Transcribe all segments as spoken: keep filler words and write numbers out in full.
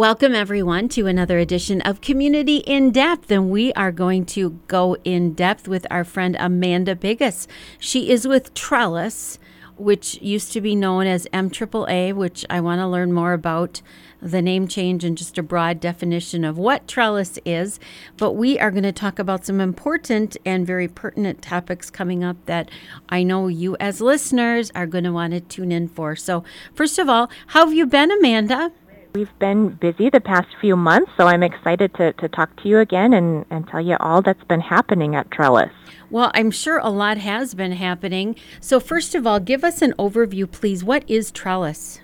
Welcome, everyone, to another edition of Community in Depth, and we are going to go in depth with our friend Amanda Biggis. She is with Trellis, which used to be known as M triple A, which I want to learn more about the name change and just a broad definition of what Trellis is. But we are going to talk about some important and very pertinent topics coming up that I know you as listeners are going to want to tune in for. So first of all, how have you been, Amanda? We've been busy the past few months, so I'm excited to, to talk to you again and, and tell you all that's been happening at Trellis. Well, I'm sure a lot has been happening. So first of all, give us an overview, please. What is Trellis?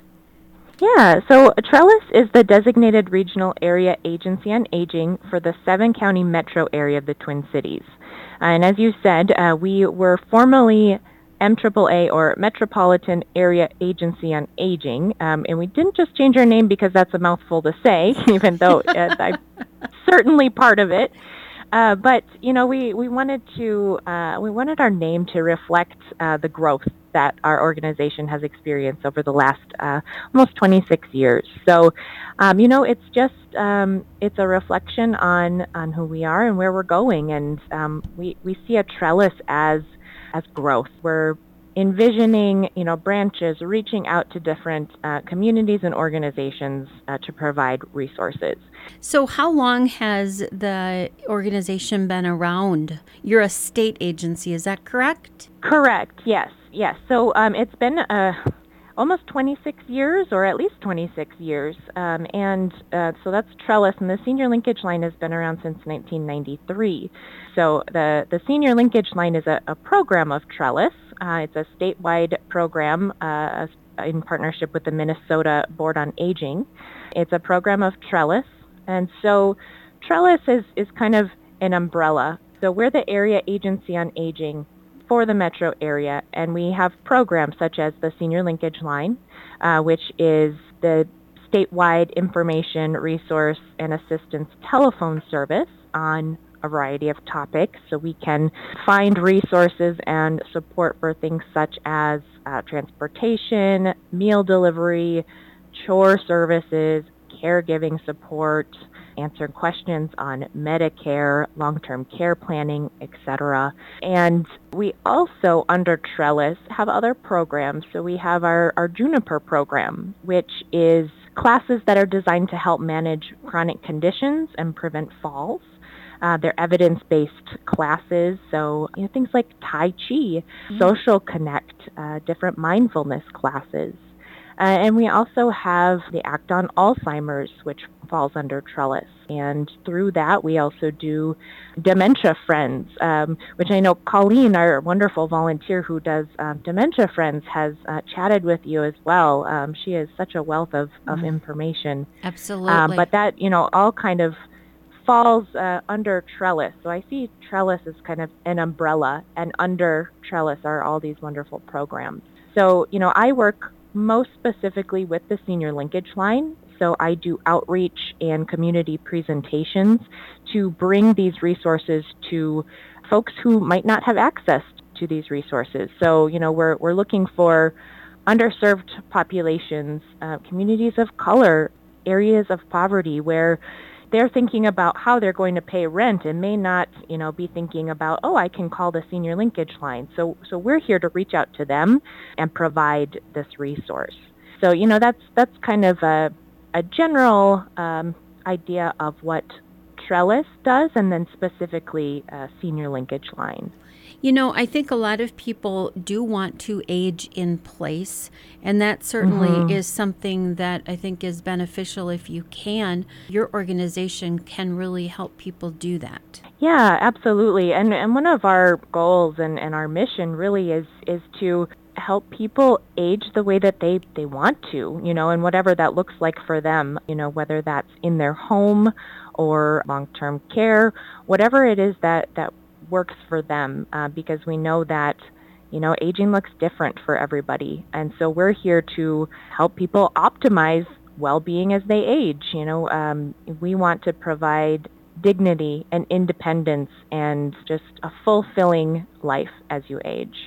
Yeah, so Trellis is the designated regional area agency on aging for the seven-county metro area of the Twin Cities. And as you said, uh, we were formerly M triple A, or Metropolitan Area Agency on Aging, um, and we didn't just change our name because that's a mouthful to say, even though uh, I'm certainly part of it. Uh, but you know, we we wanted to uh, we wanted our name to reflect uh, the growth that our organization has experienced over the last uh, almost twenty-six years. So, um, you know, it's just um, it's a reflection on on who we are and where we're going, and um, we we see a Trellis as as growth. We're envisioning, you know, branches reaching out to different uh, communities and organizations uh, to provide resources. So how long has the organization been around? You're a state agency, is that correct? Correct, yes, yes. So um, it's been uh, almost twenty-six years, or at least twenty-six years, um, and uh, so that's Trellis, and the Senior Linkage Line has been around since nineteen ninety-three. So the, the Senior Linkage Line is a, a program of Trellis. Uh, it's a statewide program uh, in partnership with the Minnesota Board on Aging. It's a program of Trellis, and so Trellis is, is kind of an umbrella. So we're the area agency on aging for the metro area, and we have programs such as the Senior Linkage Line, uh, which is the statewide information, resource, and assistance telephone service on a variety of topics. So we can find resources and support for things such as uh, transportation, meal delivery, chore services, caregiving support, answering questions on Medicare, long-term care planning, et cetera. And we also, under Trellis, have other programs. So we have our, our Juniper program, which is classes that are designed to help manage chronic conditions and prevent falls. Uh, they're evidence-based classes, so you know, things like Tai Chi, mm-hmm. Social Connect, uh, different mindfulness classes. Uh, and we also have the Act on Alzheimer's, which falls under Trellis. And through that, we also do Dementia Friends, um, which I know Colleen, our wonderful volunteer who does um, Dementia Friends, has uh, chatted with you as well. Um, she is such a wealth of, of mm. information. Absolutely. Um, but that, you know, all kind of falls uh, under Trellis. So I see Trellis as kind of an umbrella, and under Trellis are all these wonderful programs. So, you know, I work most specifically with the Senior Linkage Line. So I do outreach and community presentations to bring these resources to folks who might not have access to these resources. So, you know, we're we're looking for underserved populations, uh, communities of color, areas of poverty where they're thinking about how they're going to pay rent and may not, you know, be thinking about, oh, I can call the Senior Linkage Line. So so we're here to reach out to them and provide this resource. So, you know, that's that's kind of a, a general um, idea of what Trellis does, and then specifically uh, Senior Linkage Line. You know, I think a lot of people do want to age in place, and that certainly mm-hmm. is something that I think is beneficial if you can. Your organization can really help people do that. Yeah, absolutely. And and one of our goals and, and our mission really is is to help people age the way that they, they want to, you know, and whatever that looks like for them, you know, whether that's in their home or long-term care, whatever it is that, that works for them, uh, because we know that, you know, aging looks different for everybody. And so we're here to help people optimize well-being as they age. You know, um, we want to provide dignity and independence and just a fulfilling life as you age.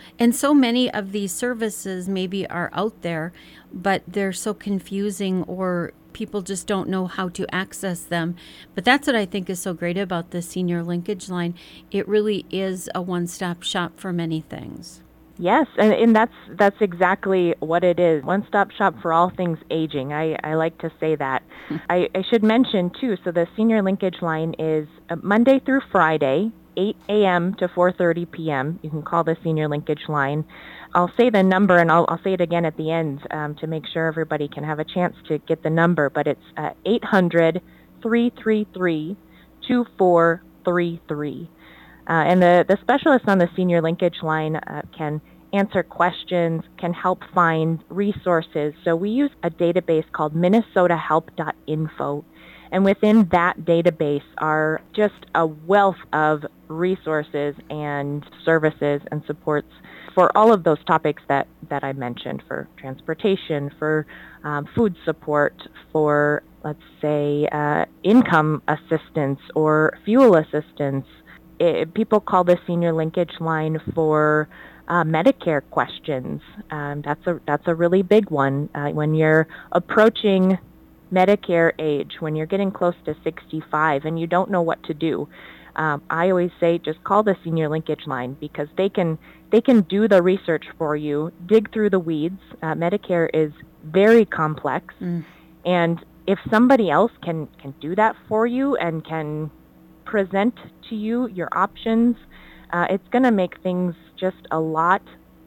And so many of these services maybe are out there, but they're so confusing or people just don't know how to access them. But that's what I think is so great about the Senior Linkage Line. It really is a one-stop shop for many things. Yes, and, and that's that's exactly what it is. One-stop shop for all things aging. I, I like to say that. I, I should mention, too, so the Senior Linkage Line is uh, Monday through Friday, eight a.m. to four thirty p.m. You can call the Senior Linkage Line. I'll say the number, and I'll, I'll say it again at the end um, to make sure everybody can have a chance to get the number, but it's uh, eight hundred, three three three, two four three three. Uh, and the, the specialists on the Senior Linkage Line uh, can answer questions, can help find resources. So we use a database called minnesota help dot info. And within that database are just a wealth of resources and services and supports for all of those topics that, that I mentioned, for transportation, for um, food support, for, let's say, uh, income assistance or fuel assistance. It, people call the Senior Linkage Line for uh, Medicare questions. Um, that's a that's a really big one. Uh, when you're approaching Medicare age, when you're getting close to sixty-five and you don't know what to do, um, I always say just call the Senior Linkage Line, because they can they can do the research for you, dig through the weeds. Uh, Medicare is very complex, mm. and if somebody else can can do that for you and can present to you your options, uh, it's going to make things just a lot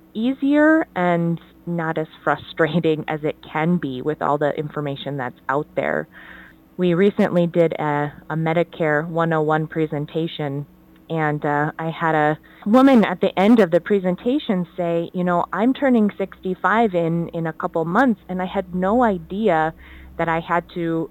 easier and not as frustrating as it can be with all the information that's out there. We recently did a, a Medicare one oh one presentation, and uh, I had a woman at the end of the presentation say, you know, I'm turning sixty-five in, in a couple months, and I had no idea that I had to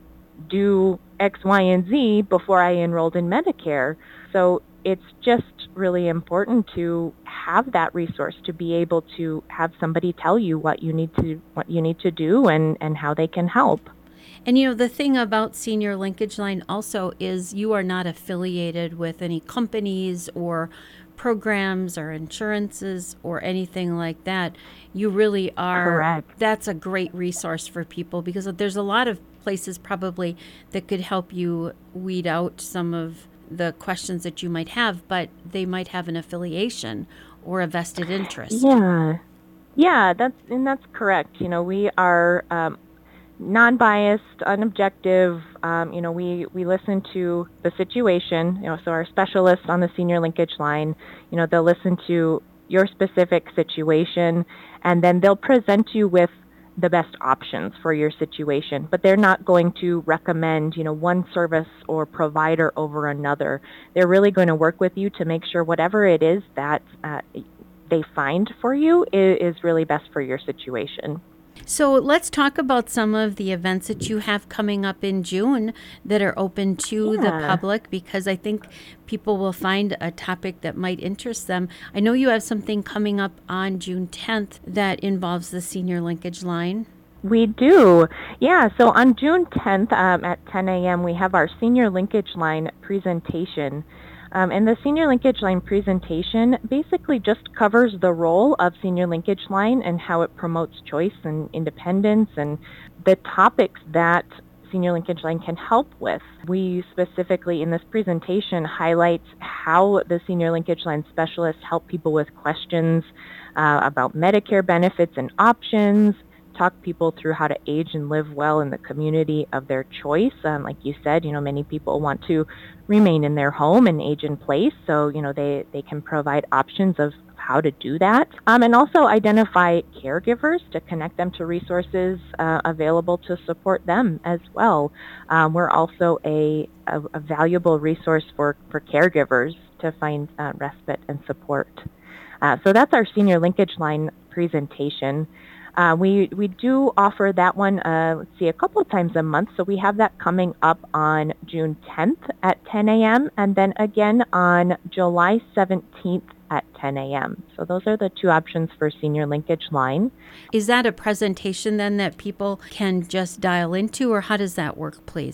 do X, Y, and Z before I enrolled in Medicare. So it's just really important to have that resource, to be able to have somebody tell you what you need to what you need to do and, and how they can help. And you know, the thing about Senior Linkage Line also is you are not affiliated with any companies or programs or insurances or anything like that. You really are. Correct. That's a great resource for people, because there's a lot of places probably that could help you weed out some of the questions that you might have, but they might have an affiliation or a vested interest. Yeah, yeah, that's and that's correct. You know, we are um, non-biased, unobjective. Um, you know, we we listen to the situation. You know, so our specialists on the Senior Linkage Line, you know, they'll listen to your specific situation, and then they'll present you with the best options for your situation, but they're not going to recommend, you know, one service or provider over another. They're really going to work with you to make sure whatever it is that uh, they find for you is, is really best for your situation. So let's talk about some of the events that you have coming up in June that are open to yeah. the public, because I think people will find a topic that might interest them. I know you have something coming up on June tenth that involves the Senior Linkage Line. We do. Yeah, so on June tenth um, at ten a.m. we have our Senior Linkage Line presentation. Um, and the Senior Linkage Line presentation basically just covers the role of Senior Linkage Line and how it promotes choice and independence and the topics that Senior Linkage Line can help with. We specifically in this presentation highlight how the Senior Linkage Line specialists help people with questions uh, about Medicare benefits and options, talk people through how to age and live well in the community of their choice. Um, like you said, you know, many people want to remain in their home and age in place, so, you know, they, they can provide options of how to do that. Um, and also identify caregivers to connect them to resources uh, available to support them as well. Um, we're also a, a, a valuable resource for, for caregivers to find uh, respite and support. Uh, so that's our Senior Linkage Line presentation. Uh, we we do offer that one, uh, let's see, a couple of times a month. So we have that coming up on June tenth at ten a.m. and then again on July seventeenth at ten a.m. So those are the two options for Senior Linkage Line. Is that a presentation then that people can just dial into, or how does that work, please?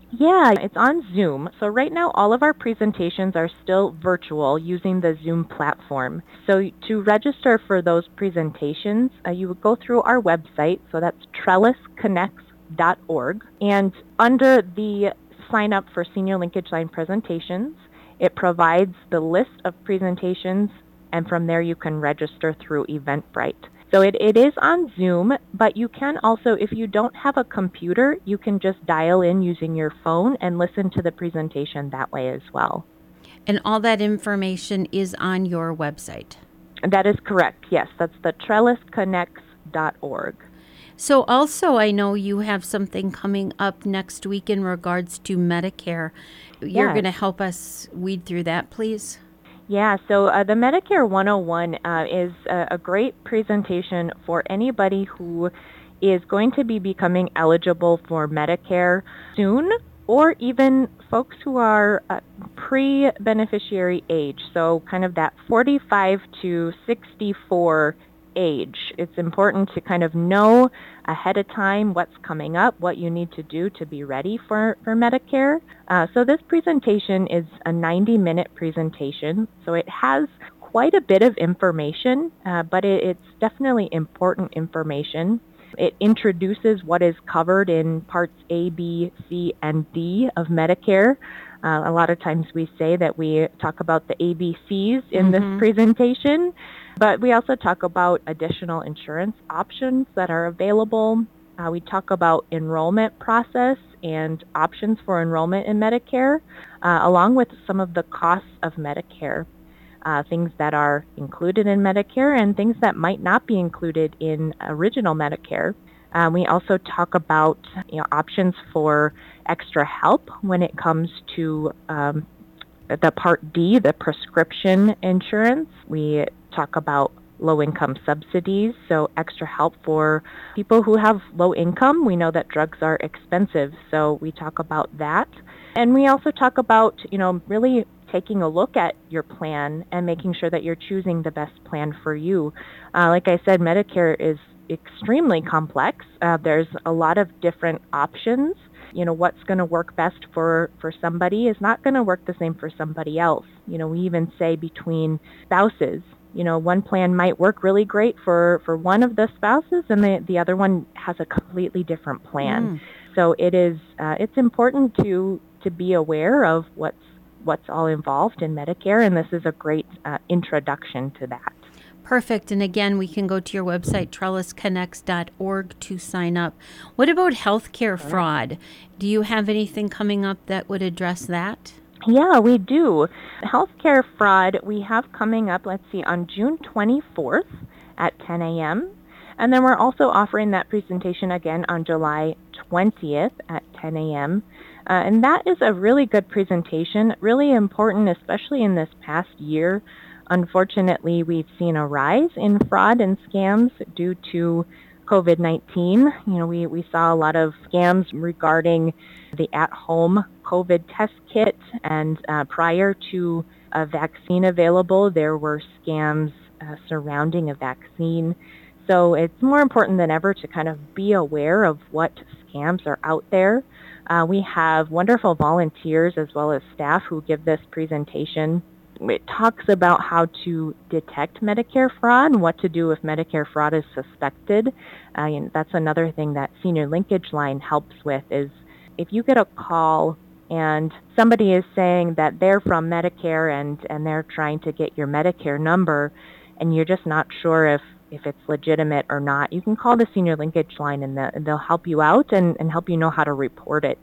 Yeah, it's on Zoom. So right now, all of our presentations are still virtual using the Zoom platform. So to register for those presentations, uh, you would go through our website. So that's trellis connects dot org. And under the sign up for Senior Linkage Line presentations, it provides the list of presentations, and from there you can register through Eventbrite. So it, it is on Zoom, but you can also, if you don't have a computer, you can just dial in using your phone and listen to the presentation that way as well. And all that information is on your website. That is correct. Yes, that's the trellis connects dot org. So also, I know you have something coming up next week in regards to Medicare. You're Yes. going to help us weed through that, please? Yeah, so uh, the Medicare one oh one uh, is a, a great presentation for anybody who is going to be becoming eligible for Medicare soon, or even folks who are uh, pre-beneficiary age, so kind of that forty-five to sixty-four age. It's important to kind of know ahead of time what's coming up, what you need to do to be ready for, for Medicare. Uh, so this presentation is a ninety minute presentation, so it has quite a bit of information, uh, but it, it's definitely important information. It introduces what is covered in parts A, B, C, and D of Medicare. Uh, a lot of times we say that we talk about the A B Cs in this Mhm. presentation, but we also talk about additional insurance options that are available. Uh, we talk about enrollment process and options for enrollment in Medicare, uh, along with some of the costs of Medicare, uh, things that are included in Medicare and things that might not be included in original Medicare. Uh, we also talk about you know, options for extra help when it comes to um, the Part D, the prescription insurance. We talk about low income subsidies, so extra help for people who have low income. We know that drugs are expensive, so we talk about that. And we also talk about, you know, really taking a look at your plan and making sure that you're choosing the best plan for you. Uh, like I said, Medicare is extremely complex. Uh, there's a lot of different options. You know, what's going to work best for, for somebody is not going to work the same for somebody else. You know, we even say between spouses, you know, one plan might work really great for, for one of the spouses and the, the other one has a completely different plan. Mm. So it is, uh, it's important to, to be aware of what's, what's all involved in Medicare, and this is a great uh, introduction to that. Perfect. And again, we can go to your website, trellis connects dot org, to sign up. What about healthcare fraud? Do you have anything coming up that would address that? Yeah, we do. Healthcare fraud we have coming up, let's see, on June twenty-fourth at ten a.m. And then we're also offering that presentation again on July twentieth at ten a.m. Uh, and that is a really good presentation, really important, especially in this past year. Unfortunately, we've seen a rise in fraud and scams due to COVID nineteen. You know, we, we saw a lot of scams regarding the at-home COVID test kit, and uh, prior to a vaccine available, there were scams uh, surrounding a vaccine. So it's more important than ever to kind of be aware of what scams are out there. Uh, we have wonderful volunteers as well as staff who give this presentation. It talks about how to detect Medicare fraud and what to do if Medicare fraud is suspected. Uh, and that's another thing that Senior Linkage Line helps with is if you get a call and somebody is saying that they're from Medicare and, and they're trying to get your Medicare number and you're just not sure if, if it's legitimate or not, you can call the Senior Linkage Line and, the, and they'll help you out and, and help you know how to report it.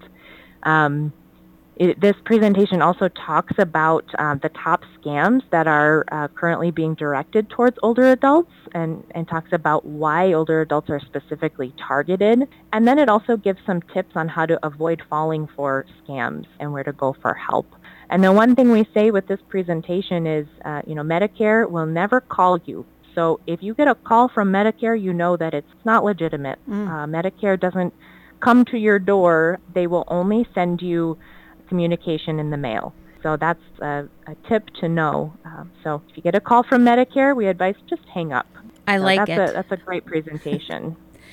Um, It, this presentation also talks about uh, the top scams that are uh, currently being directed towards older adults and, and talks about why older adults are specifically targeted. And then it also gives some tips on how to avoid falling for scams and where to go for help. And the one thing we say with this presentation is, uh, you know, Medicare will never call you. So if you get a call from Medicare, you know that it's not legitimate. Mm. Uh, Medicare doesn't come to your door. They will only send you communication in the mail. So that's a, a tip to know. Um, so if you get a call from Medicare, we advise just hang up. I so like that's it. A, that's a great presentation.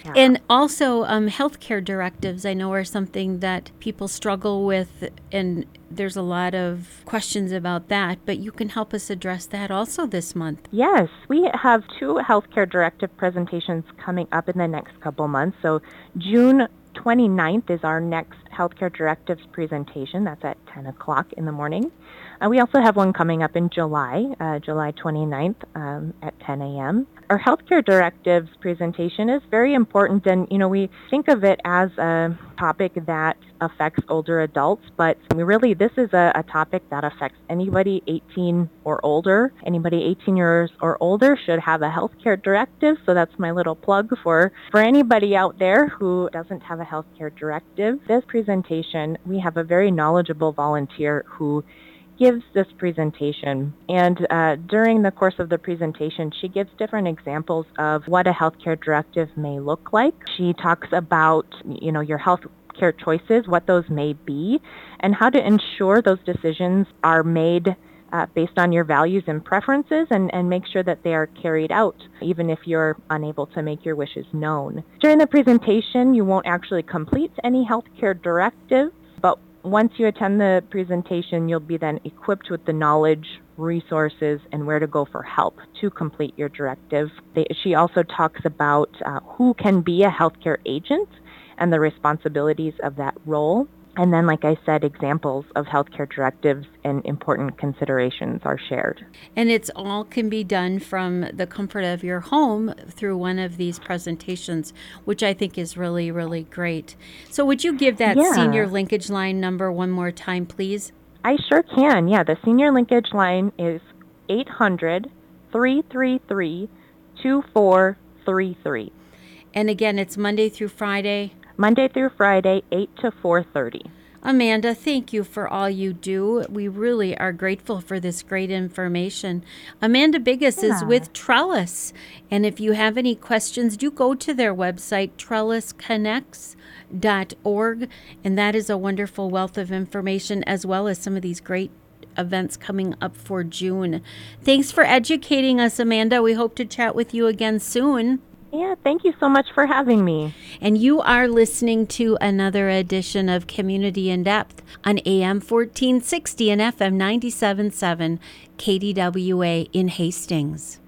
Yeah. And also, um, healthcare directives, I know, are something that people struggle with, and there's a lot of questions about that, but you can help us address that also this month. Yes, we have two healthcare directive presentations coming up in the next couple months. So June twenty-ninth is our next healthcare directives presentation. That's at ten o'clock in the morning. Uh, we also have one coming up in July, uh, July twenty-ninth um, at ten a.m. Our healthcare directives presentation is very important, and you know we think of it as a topic that affects older adults, but we really this is a, a topic that affects anybody eighteen or older. Anybody eighteen years or older should have a healthcare directive. So that's my little plug for for anybody out there who doesn't have a healthcare directive. This presentation, we have a very knowledgeable volunteer who gives this presentation, and uh, during the course of the presentation she gives different examples of what a healthcare directive may look like. She talks about you know your health care choices, what those may be, and how to ensure those decisions are made uh, based on your values and preferences, and, and make sure that they are carried out even if you're unable to make your wishes known. During the presentation you won't actually complete any healthcare directive, but once you attend the presentation, you'll be then equipped with the knowledge, resources, and where to go for help to complete your directive. They, she also talks about uh, who can be a healthcare agent and the responsibilities of that role. And then, like I said, examples of healthcare directives and important considerations are shared. And it's all can be done from the comfort of your home through one of these presentations, which I think is really, really great. So would you give that Yeah. senior linkage line number one more time, please? I sure can. Yeah, the senior linkage line is eight hundred, three three three, two four three three. And again, it's Monday through Friday. Monday through Friday, eight to four thirty. Amanda, thank you for all you do. We really are grateful for this great information. Amanda Biggis is Yeah. with Trellis. And if you have any questions, do go to their website, trellis connects dot org. And that is a wonderful wealth of information, as well as some of these great events coming up for June. Thanks for educating us, Amanda. We hope to chat with you again soon. Yeah, thank you so much for having me. And you are listening to another edition of Community in Depth on A M fourteen sixty and F M ninety-seven point seven K D W A in Hastings.